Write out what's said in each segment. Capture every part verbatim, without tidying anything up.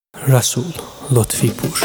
Rasul Lotfipur.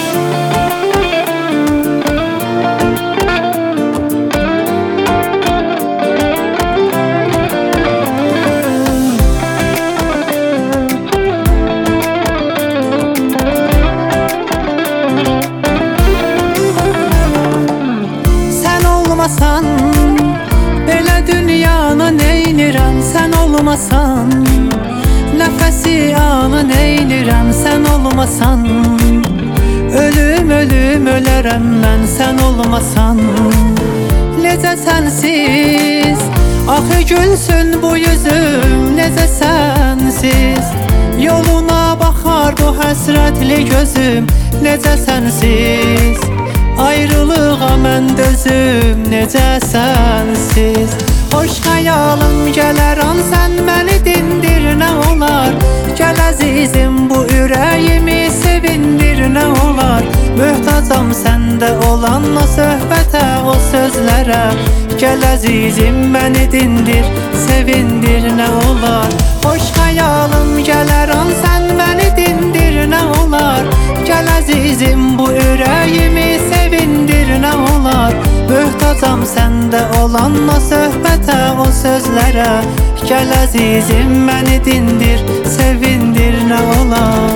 Sen olmasan belə dünyanı neynirəm, sən olmasan nəfəsi anı neynirəm, sən olmasan ölüm ölüm ölərəm mən, sən olmasan necə sənsiz axı gülsün bu yüzüm, necə sənsiz yoluna baxar bu həsrətli gözüm, necə sənsiz ayrılığa mən dözüm, necə sənsiz xoş xəyalım gələr an, sən məni dindir, nə olar gəl əzizim bu ürəyimi sevindir, nə olar möhtacam səndə olan o söhbətə, o sözlərə gəl əzizim məni dindir, sevindir, nə olar xoş xəyalım gələr an, sən məni dindir, nə olar gəl əzizim bu ürəyimi sevindir, nə olar möhtacam səndə olan o söhbətə, o sözlərə gəl əzizim məni dindir, sevindir, nə olar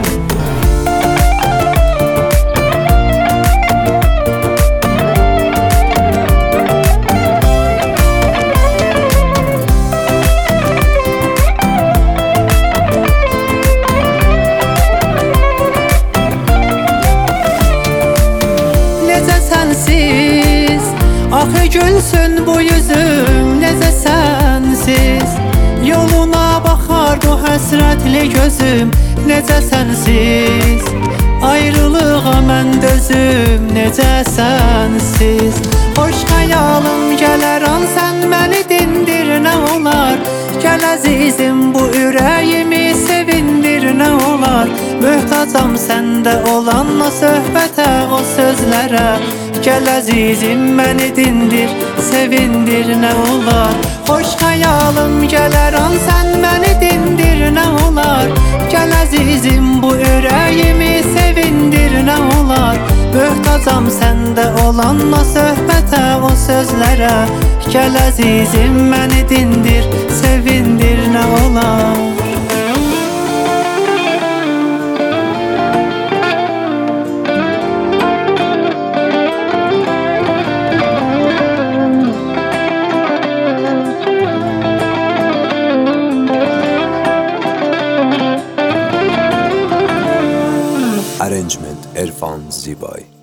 sənsiz axı gülsün bu yüzüm, necə sənsiz yoluna baxar bu həsrətli gözüm, necə sənsiz ayrılığa mən dözüm, necə sənsiz xoş xəyalım gələr an, sən məni dindir, nə olar gəl əzizim bu ürəyimi sevindir, nə olar möhtacam səndə olan o söhbətə, o sözlərə gəl əzizim məni dindir, sevindir, nə olar xoş xəyalım gələr an, sən məni dindir, nə olar gəl əzizim bu ürəyimi sevindir, nə olar möhtacam səndə olan o söhbətə, o sözlərə gəl əzizim məni dindir, sevindir, nə olar Arrangement Erfan Zibay.